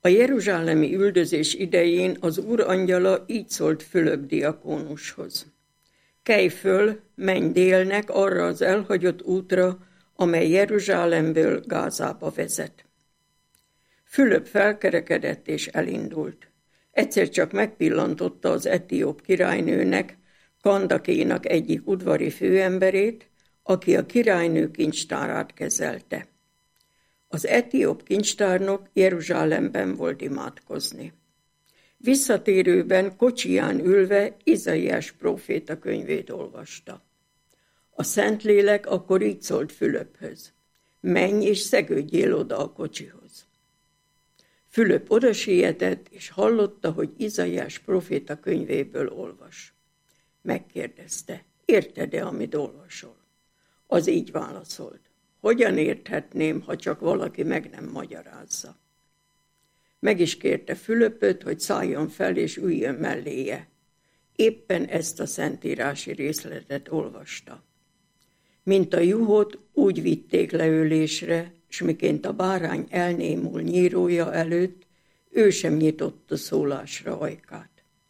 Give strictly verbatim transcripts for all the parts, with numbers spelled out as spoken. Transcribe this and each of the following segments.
A jeruzsálemi üldözés idején az Úr angyala így szólt Fülöp diakónushoz. Kelj föl, menj délnek arra az elhagyott útra, amely Jeruzsálemből Gázába vezet. Fülöp felkerekedett és elindult. Egyszer csak megpillantotta az etióp királynőnek, Kandakénak egyik udvari főemberét, aki a királynő kincstárát kezelte. Az etióp kincstárnok Jeruzsálemben volt imádkozni. Visszatérőben kocsiján ülve Izaiás próféta könyvét olvasta. A Szentlélek akkor így szólt Fülöphöz: menj és szegődjél oda a kocsihoz. Fülöp oda sietett, és hallotta, hogy Izaiás próféta könyvéből olvas. Megkérdezte: érted-e, amit olvasol? Az így válaszolt: hogyan érthetném, ha csak valaki meg nem magyarázza? Meg is kérte Fülöpöt, hogy szálljon fel és üljön melléje. Éppen ezt a szentírási részletet olvasta. Mint a juhot, úgy vitték leülésre, s miként a bárány elnémul nyírója előtt, ő sem nyitotta szólásra ajkát.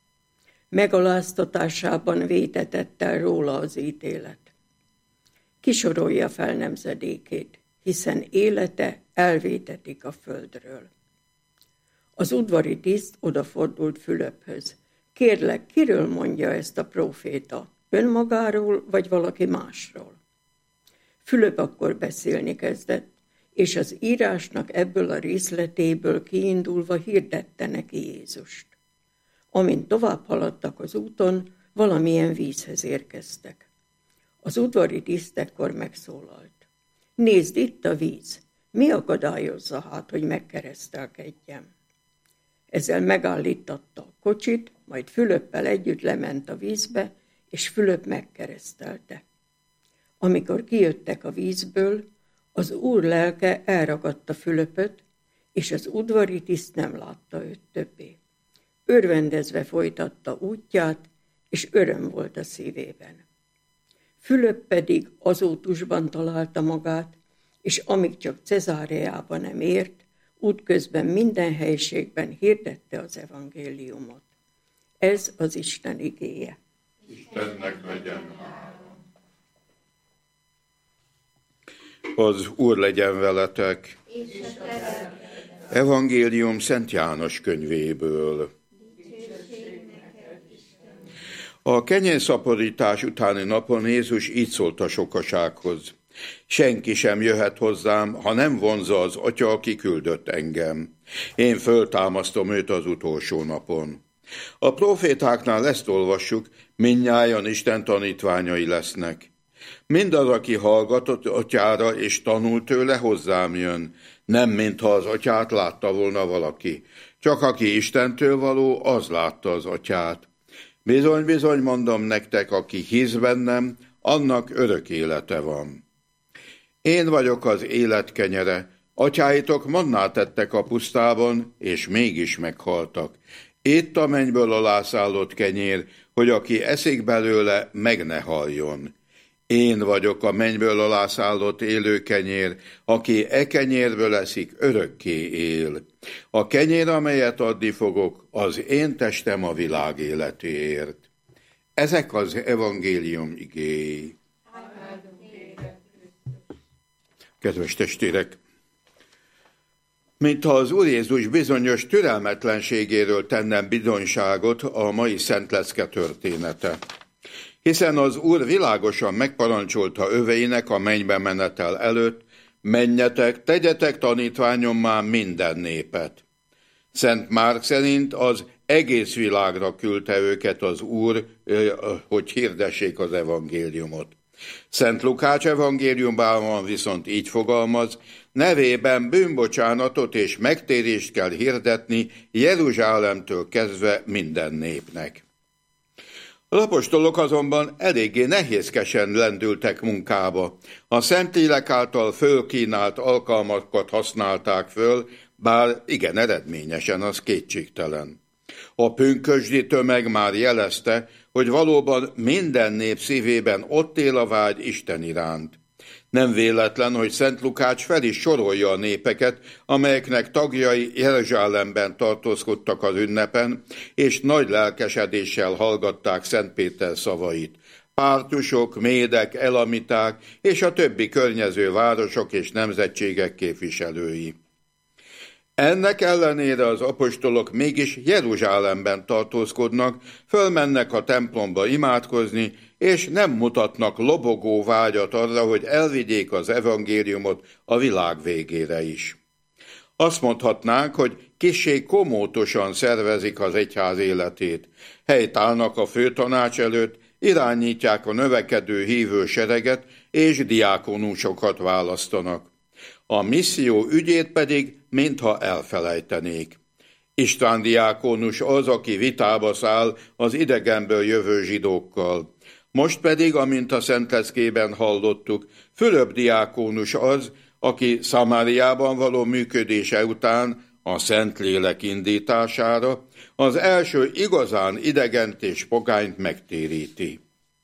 Megaláztatásában vétetett el róla az ítélet. Kisorolja fel nemzedékét, hiszen élete elvétetik a földről. Az udvari tiszt odafordult Fülöphöz. Kérlek, kiről mondja ezt a próféta? Önmagáról, vagy valaki másról? Fülöp akkor beszélni kezdett, és az írásnak ebből a részletéből kiindulva hirdette neki Jézust. Amint tovább haladtak az úton, valamilyen vízhez érkeztek. Az udvari tiszt ekkor megszólalt: nézd, itt a víz, mi akadályozza hát, hogy megkeresztelkedjem? Ezzel megállítatta a kocsit, majd Fülöppel együtt lement a vízbe, és Fülöp megkeresztelte. Amikor kijöttek a vízből, az Úr lelke elragadta Fülöpöt, és az udvari tiszt nem látta őt többé. Örvendezve folytatta útját, és öröm volt a szívében. Fülöp pedig Azótusban találta magát, és amíg csak Cezáreába nem ért, útközben minden helyiségben hirdette az evangéliumot. Ez az Isten igéje. Istennek legyen hála. Az Úr legyen veletek. Evangélium Szent János könyvéből. A kenyérszaporítás utáni napon Jézus így szólt a sokasághoz: senki sem jöhet hozzám, ha nem vonzza az Atya, aki küldött engem. Én föltámasztom őt az utolsó napon. A profétáknál ezt olvassuk: mindnyájan Isten tanítványai lesznek. Mindaz, aki hallgatott Atyára és tanul tőle, hozzám jön, nem mintha az Atyát látta volna valaki. Csak aki Istentől való, az látta az Atyát. Bizony, bizony mondom nektek, aki hisz bennem, annak örök élete van. Én vagyok az élet kenyere, atyáitok mannát tettek a pusztában, és mégis meghaltak. Itt a mennyből alászállott kenyér, hogy aki eszik belőle, meg ne haljon. Én vagyok a mennyből alászállott élő kenyér, aki e kenyérből eszik, örökké él. A kenyér, amelyet adni fogok, az én testem a világ életéért. Ezek az evangélium igéi. Kedves testvérek! Mintha az Úr Jézus bizonyos türelmetlenségéről tennem bizonyságot a mai Szent Lecke története. Hiszen az Úr világosan megparancsolta öveinek a mennybe menetel előtt: menjetek, tegyetek tanítványommá minden népet. Szent Márk szerint az egész világra küldte őket az Úr, hogy hirdessék az evangéliumot. Szent Lukács evangéliumában viszont így fogalmaz: nevében bűnbocsánatot és megtérést kell hirdetni Jeruzsálemtől kezdve minden népnek. Az apostolok azonban eléggé nehézkesen lendültek munkába. A Szentlélek által fölkínált alkalmakat használták föl, bár igen eredményesen, az kétségtelen. A pünkösdi tömeg már jelezte, hogy valóban minden nép szívében ott él a vágy Isten iránt. Nem véletlen, hogy Szent Lukács fel is sorolja a népeket, amelyeknek tagjai Jeruzsálemben tartózkodtak az ünnepen, és nagy lelkesedéssel hallgatták Szent Péter szavait. Pártusok, médek, elamiták és a többi környező városok és nemzetségek képviselői. Ennek ellenére az apostolok mégis Jeruzsálemben tartózkodnak, fölmennek a templomba imádkozni, és nem mutatnak lobogó vágyat arra, hogy elvigyék az evangéliumot a világ végére is. Azt mondhatnánk, hogy kissé komótosan szervezik az egyház életét. Helytállnak a főtanács előtt, irányítják a növekedő hívő sereget, és diákonusokat választanak. A misszió ügyét pedig mintha elfelejtenék. István diákonus az, aki vitába száll az idegenből jövő zsidókkal. Most pedig, amint a Szentleckében hallottuk, Fülöp diákonus az, aki Szamáriában való működése után a Szentlélek indítására az első igazán idegent és pogányt megtéríti.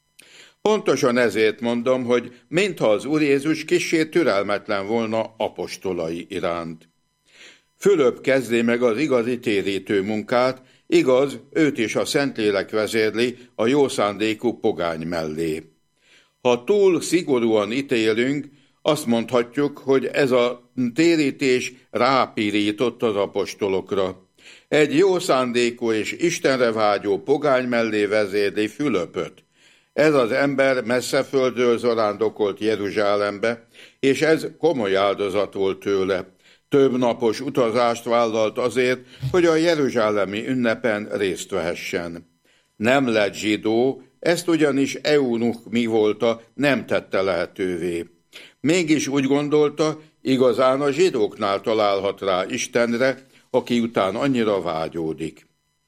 Pontosan ezért mondom, hogy mintha az Úr Jézus kissé türelmetlen volna apostolai iránt. Fülöp kezdi meg az igazi térítő munkát, igaz, őt is a Szentlélek vezérli a jó szándékú pogány mellé. Ha túl szigorúan ítélünk, azt mondhatjuk, hogy ez a térítés rápirított az apostolokra. Egy jó szándékú és Istenre vágyó pogány mellé vezérli Fülöpöt. Ez az ember messze földről zarándokolt Jeruzsálembe, és ez komoly áldozat volt tőle. Több napos utazást vállalt azért, hogy a jeruzsálemi ünnepen részt vehessen. Nem lett zsidó, ezt ugyanis eunuch mivolta nem tette lehetővé. Mégis úgy gondolta, igazán a zsidóknál találhat rá Istenre, aki után annyira vágyódik.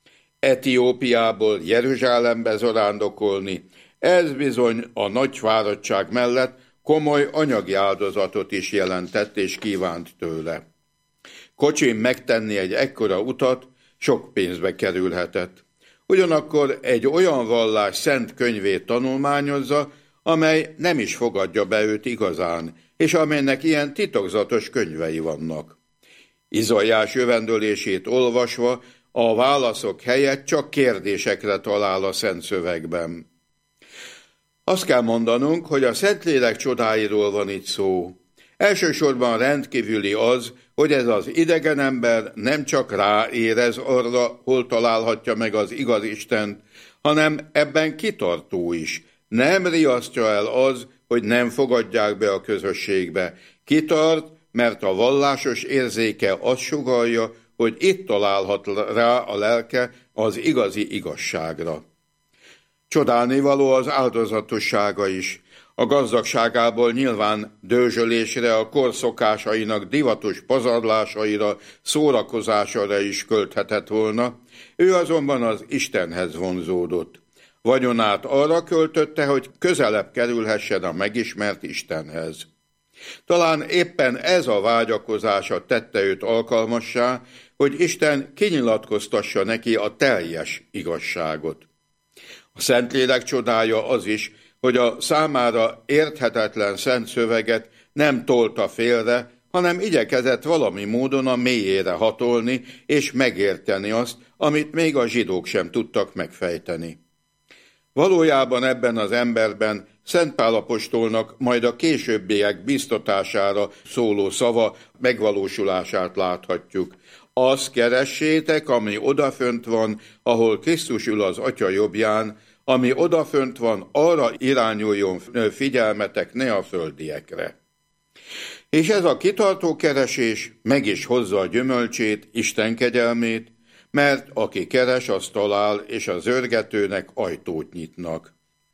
Etiópiából Jeruzsálembe zarándokolni, ez bizony a nagy fáradtság mellett komoly anyagi áldozatot is jelentett és kívánt tőle. Kocsin megtenni egy ekkora utat sok pénzbe kerülhetett. Ugyanakkor egy olyan vallás szent könyvét tanulmányozza, amely nem is fogadja be őt igazán, és amelynek ilyen titokzatos könyvei vannak. Izaiás jövendőlését olvasva a válaszok helyett csak kérdésekre talál a Szent Szövegben. Azt kell mondanunk, hogy a Szentlélek csodáiról van itt szó. Elsősorban rendkívüli az, hogy ez az idegen ember nem csak ráérez arra, hol találhatja meg az igaz Istent, hanem ebben kitartó is. Nem riasztja el az, hogy nem fogadják be a közösségbe. Kitart, mert a vallásos érzéke azt sugallja, hogy itt találhat rá a lelke az igazi igazságra. Csodálnivaló az áldozatossága is. A gazdagságából nyilván dőzsölésre, a kor szokásainak divatos pazarlásaira, szórakozására is költhetett volna, ő azonban az Istenhez vonzódott. Vagyonát arra költötte, hogy közelebb kerülhessen a megismert Istenhez. Talán éppen ez a vágyakozása tette őt alkalmassá, hogy Isten kinyilatkoztassa neki a teljes igazságot. A Szentlélek csodája az is, hogy a számára érthetetlen szent szöveget nem tolta félre, hanem igyekezett valami módon a mélyére hatolni és megérteni azt, amit még a zsidók sem tudtak megfejteni. Valójában ebben az emberben Szent Pál apostolnak majd a későbbiek biztatására szóló szava megvalósulását láthatjuk. Azt keressétek, ami odafönt van, ahol Krisztus ül az Atya jobbján, ami odafönt van, arra irányuljon figyelmetek, ne a földiekre. És ez a kitartó keresés meg is hozza a gyümölcsét, Isten kegyelmét, mert aki keres, az talál, és az zörgetőnek ajtót nyitnak.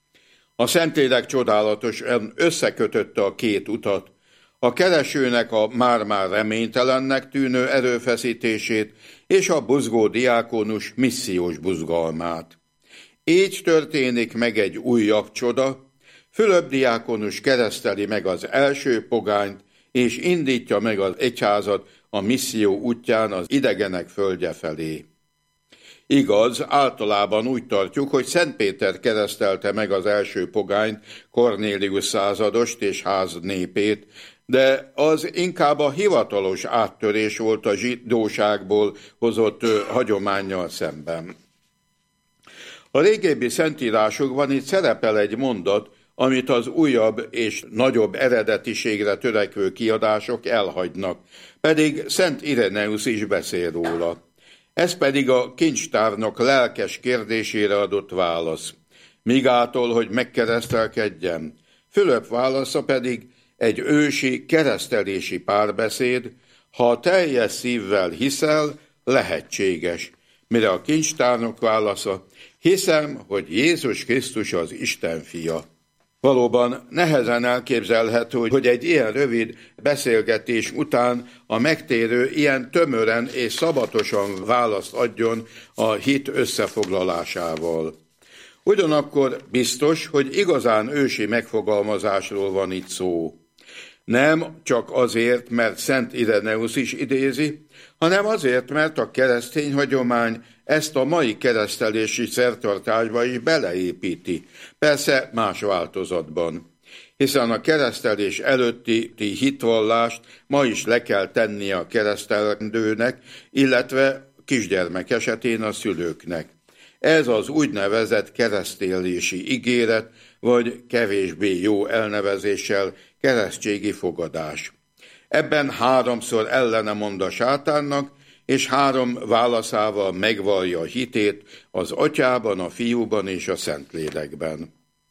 A Szentlélek csodálatosan összekötötte a két utat, a keresőnek a már-már reménytelennek tűnő erőfeszítését, és a buzgó diákonus missziós buzgalmát. Így történik meg egy újabb csoda, Fülöp diákonus kereszteli meg az első pogányt, és indítja meg az egyházat a misszió útján az idegenek földje felé. Igaz, általában úgy tartjuk, hogy Szent Péter keresztelte meg az első pogányt, Kornélius századost és ház népét, de az inkább a hivatalos áttörés volt a zsidóságból hozott hagyománnyal szemben. A régebbi szentírásokban itt szerepel egy mondat, amit az újabb és nagyobb eredetiségre törekvő kiadások elhagynak, pedig Szent Ireneusz is beszél róla. Ez pedig a kincstárnok lelkes kérdésére adott válasz. Migától, hogy megkeresztelkedjen. Fülöp válasza pedig egy ősi keresztelési párbeszéd, ha teljes szívvel hiszel, lehetséges. Mire a kincstárnok válasza, hiszem, hogy Jézus Krisztus az Isten fia. Valóban nehezen elképzelhető, hogy egy ilyen rövid beszélgetés után a megtérő ilyen tömören és szabatosan választ adjon a hit összefoglalásával. Ugyanakkor biztos, hogy igazán ősi megfogalmazásról van itt szó. Nem csak azért, mert Szent Ireneusz is idézi, hanem azért, mert a keresztény hagyomány ezt a mai keresztelési szertartásba is beleépíti, persze más változatban. Hiszen a keresztelés előtti hitvallást ma is le kell tennie a keresztelendőnek, illetve kisgyermek esetén a szülőknek. Ez az úgynevezett keresztélési ígéret, vagy kevésbé jó elnevezéssel keresztségi fogadás. Ebben háromszor ellene mond a sátánnak, és három válaszával megvallja a hitét az Atyában, a Fiúban és a Szentlélekben.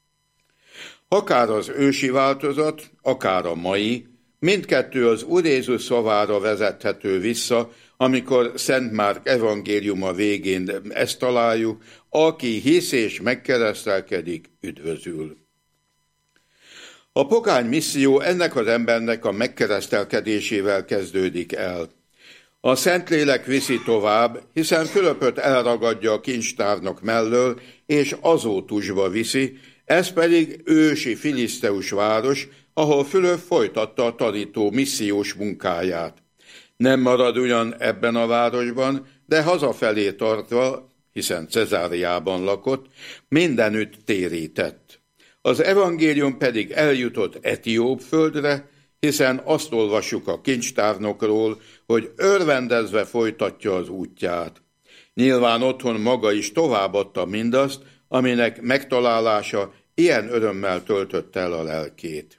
Akár az ősi változat, akár a mai, mindkettő az Úr Jézus szavára vezethető vissza, amikor Szent Márk evangéliuma végén ezt találjuk, aki hisz és megkeresztelkedik, üdvözül. A pogány misszió ennek az embernek a megkeresztelkedésével kezdődik el. A Szentlélek viszi tovább, hiszen Fülöpöt elragadja a kincstárnok mellől, és Azótusba viszi, ez pedig ősi filiszteus város, ahol Fülöp folytatta a tanító missziós munkáját. Nem marad ugyan ebben a városban, de hazafelé tartva, hiszen Cezáriában lakott, mindenütt térített. Az evangélium pedig eljutott Etióp földre, hiszen azt olvassuk a kincstárnokról, hogy örvendezve folytatja az útját. Nyilván otthon maga is továbbadta mindazt, aminek megtalálása ilyen örömmel töltötte el a lelkét.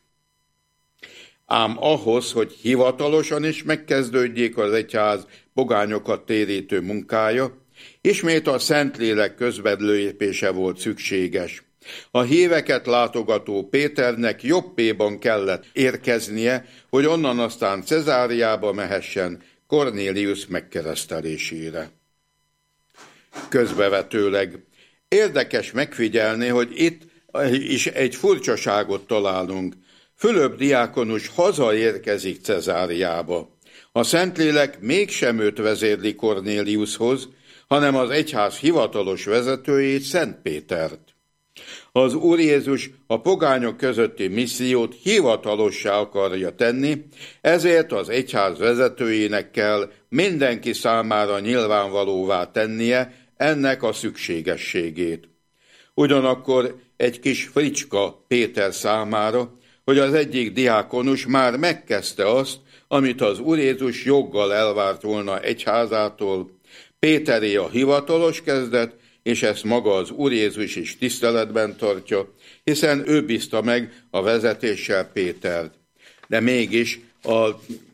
Ám ahhoz, hogy hivatalosan is megkezdődjék az egyház pogányokat térítő munkája, ismét a Szentlélek közbelépése volt szükséges. A híveket látogató Péternek Jobbéban kellett érkeznie, hogy onnan aztán Cezáriába mehessen Kornélius megkeresztelésére. Közbevetőleg érdekes megfigyelni, hogy itt is egy furcsaságot találunk. Fülöp diákonus hazaérkezik Cezáriába. A Szentlélek mégsem őt vezérli Kornéliushoz, hanem az egyház hivatalos vezetőjét, Szent Pétert. Az Úr Jézus a pogányok közötti missziót hivatalossá akarja tenni, ezért az egyház vezetőjének kell mindenki számára nyilvánvalóvá tennie ennek a szükségességét. Ugyanakkor egy kis fricska Péter számára, hogy az egyik diákonus már megkezdte azt, amit az Úr Jézus joggal elvárt volna egyházától. Péteré a hivatalos kezdet, és ezt maga az Úr Jézus is tiszteletben tartja, hiszen ő bízta meg a vezetéssel Pétert. De mégis a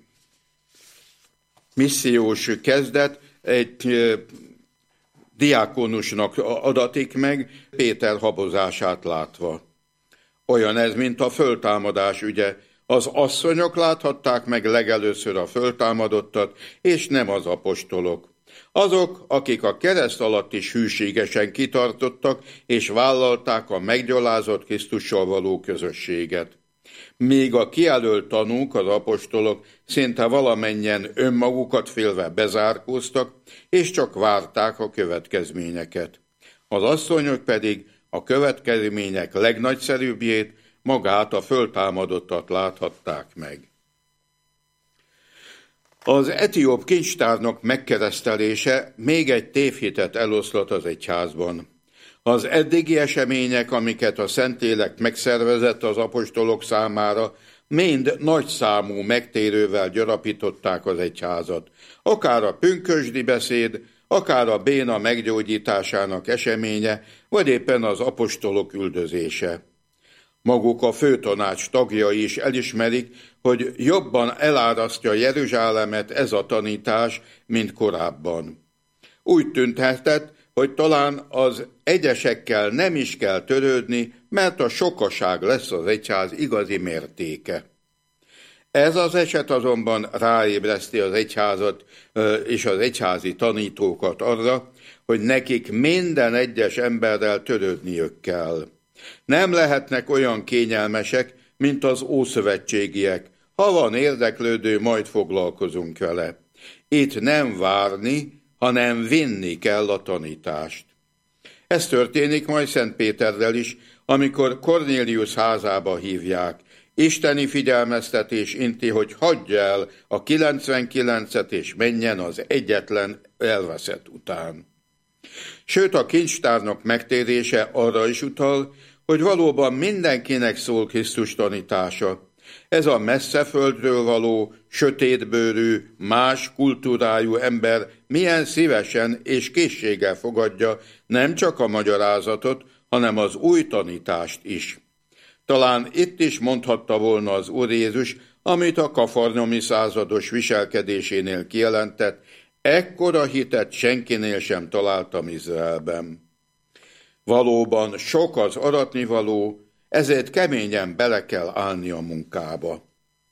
missziós kezdet egy diákonusnak adatik meg, Péter habozását látva. Olyan ez, mint a föltámadás ügye. Az asszonyok láthatták meg legelőször a föltámadottat, és nem az apostolok. Azok, akik a kereszt alatt is hűségesen kitartottak, és vállalták a meggyalázott Krisztussal való közösséget. Míg a kijelölt tanúk, az apostolok szinte valamennyien önmagukat félve bezárkóztak, és csak várták a következményeket. Az asszonyok pedig a következmények legnagyszerűbbjét, magát a föltámadottat láthatták meg. Az etióp kincstárnok megkeresztelése még egy tévhitet eloszlat az egyházban. Az eddigi események, amiket a Szentlélek megszervezett az apostolok számára, mind nagyszámú megtérővel gyarapították az egyházat. Akár a pünkösdi beszéd, akár a béna meggyógyításának eseménye, vagy éppen az apostolok üldözése. Maguk a főtanács tagjai is elismerik, hogy jobban elárasztja Jeruzsálemet ez a tanítás, mint korábban. Úgy tűnhetett, hogy talán az egyesekkel nem is kell törődni, mert a sokaság lesz az egyház igazi mértéke. Ez az eset azonban ráébreszti az egyházat és az egyházi tanítókat arra, hogy nekik minden egyes emberrel törődniük kell. Nem lehetnek olyan kényelmesek, mint az ószövetségiek. Ha van érdeklődő, majd foglalkozunk vele. Itt nem várni, hanem vinni kell a tanítást. Ez történik majd Szent Péterrel is, amikor Kornélius házába hívják. Isteni figyelmeztetés inti, hogy hagyja el a kilencvenkilencet és menjen az egyetlen elveszett után. Sőt, a kincstárnok megtérése arra is utal, hogy valóban mindenkinek szól Krisztus tanítása. Ez a messze földről való, sötétbőrű, más kultúrájú ember milyen szívesen és készséggel fogadja nem csak a magyarázatot, hanem az új tanítást is. Talán itt is mondhatta volna az Úr Jézus, amit a kafarnaumi százados viselkedésénél kijelentett, ekkora hitet senkinél sem találtam Izraelben. Valóban sok az aratnivaló, ezért keményen bele kell állni a munkába.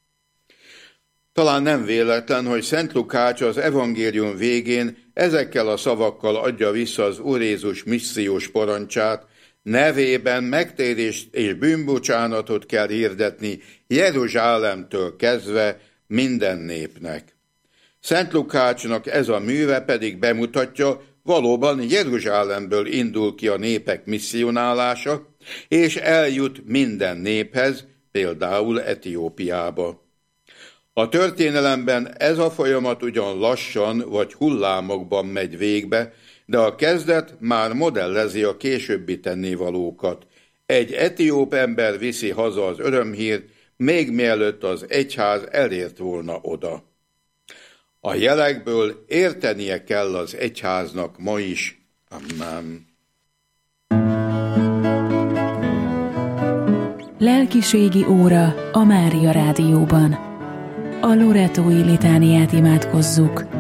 Talán nem véletlen, hogy Szent Lukács az evangélium végén ezekkel a szavakkal adja vissza az Úr Jézus missziós parancsát, nevében megtérést és bűnbocsánatot kell hirdetni Jeruzsálemtől kezdve minden népnek. Szent Lukácsnak ez a műve pedig bemutatja, valóban Jeruzsálemből indul ki a népek misszionálása, és eljut minden néphez, például Etiópiába. A történelemben ez a folyamat ugyan lassan vagy hullámokban megy végbe, de a kezdet már modellezi a későbbi tennivalókat. Egy etióp ember viszi haza az örömhírt, még mielőtt az egyház elért volna oda. A jelekből értenie kell az egyháznak ma is. Amen. Lelkiségi óra a Mária Rádióban. A loretói litániát imádkozzuk.